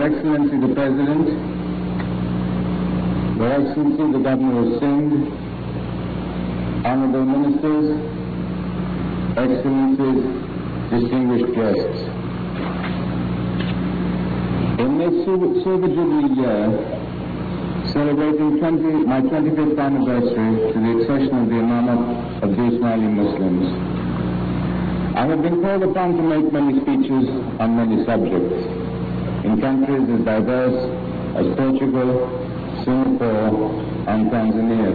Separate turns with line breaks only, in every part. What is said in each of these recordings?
Excellency the President, Your Excellency the Governor of Sindh, Honorable Ministers, Excellencies, distinguished guests. In this Silver Jubilee year, celebrating my 25th anniversary to the accession of the Imamate of the Ismaili Muslims, I have been called upon to make many speeches on many subjects in countries as diverse as Portugal, Singapore, and Tanzania.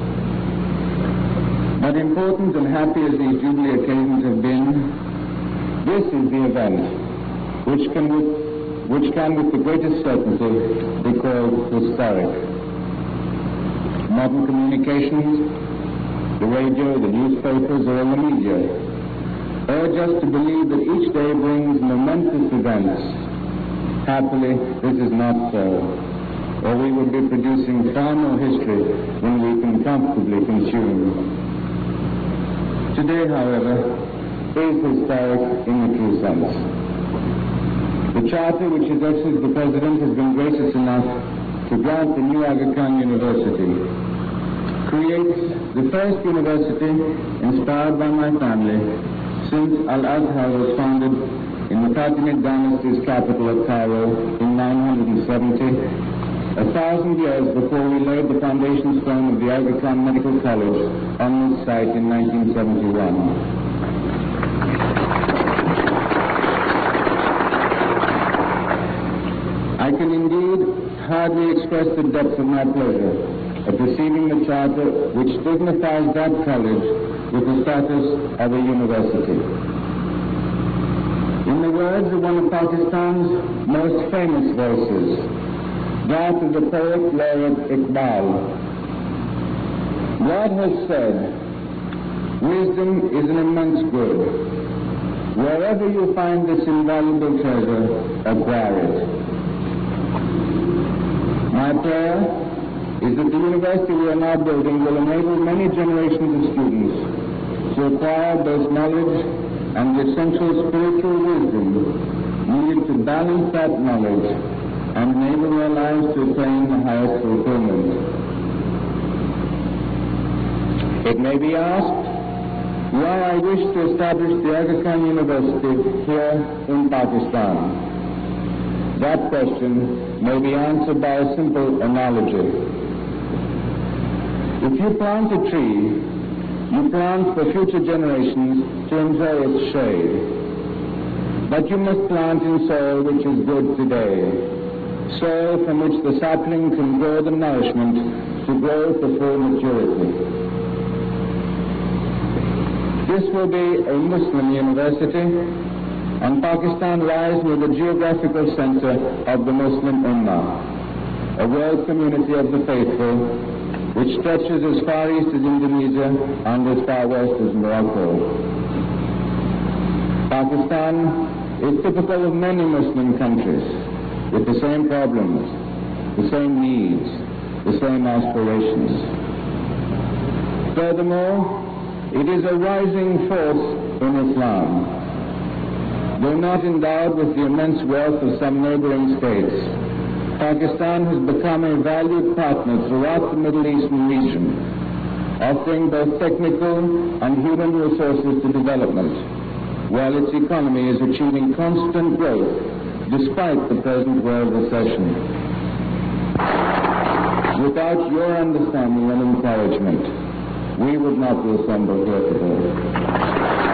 But important and happy as these Jubilee occasions have been, this is the event which can with the greatest certainty be called historic. Modern communications, the radio, the newspapers, or the media urge us to believe that each day brings momentous events. Happily, this is not so, or we would be producing far more history than we can comfortably consume. Today, however, is historic in the true sense. The Charter, which His Excellency the President has been gracious enough to grant the new Aga Khan University, creates the first university inspired by my family since Al-Azhar was founded in the Fatimid dynasty's capital of Cairo in 970, 1,000 years before we laid the foundation stone of the Aga Khan Medical College on this site in 1971. I can indeed hardly express the depth of my pleasure at receiving the charter which dignifies that college with the status of a university. In the words of one of Pakistan's most famous voices, that of the poet laureate Iqbal, God has said, wisdom is an immense good. Wherever you find this invaluable treasure, acquire it. My prayer is that the university we are now building will enable many generations of students to acquire both knowledge and the essential spiritual wisdom needed to balance that knowledge and enable their lives to attain the highest fulfillment. It may be asked why I wish to establish the Aga Khan University here in Pakistan. That question may be answered by a simple analogy. If you plant a tree, you plant for future generations to enjoy its shade. But you must plant in soil which is good today, soil from which the sapling can draw the nourishment to grow to full maturity. This will be a Muslim university, and Pakistan lies near the geographical center of the Muslim Ummah, a world community of the faithful, which stretches as far east as Indonesia and as far west as Morocco. Pakistan is typical of many Muslim countries, with the same problems, the same needs, the same aspirations. Furthermore, it is a rising force in Islam. Though not endowed with the immense wealth of some neighboring states, Pakistan has become a valued partner throughout the Middle Eastern region, offering both technical and human resources to development, while its economy is achieving constant growth despite the present world recession. Without your understanding and encouragement, we would not be assembled here today.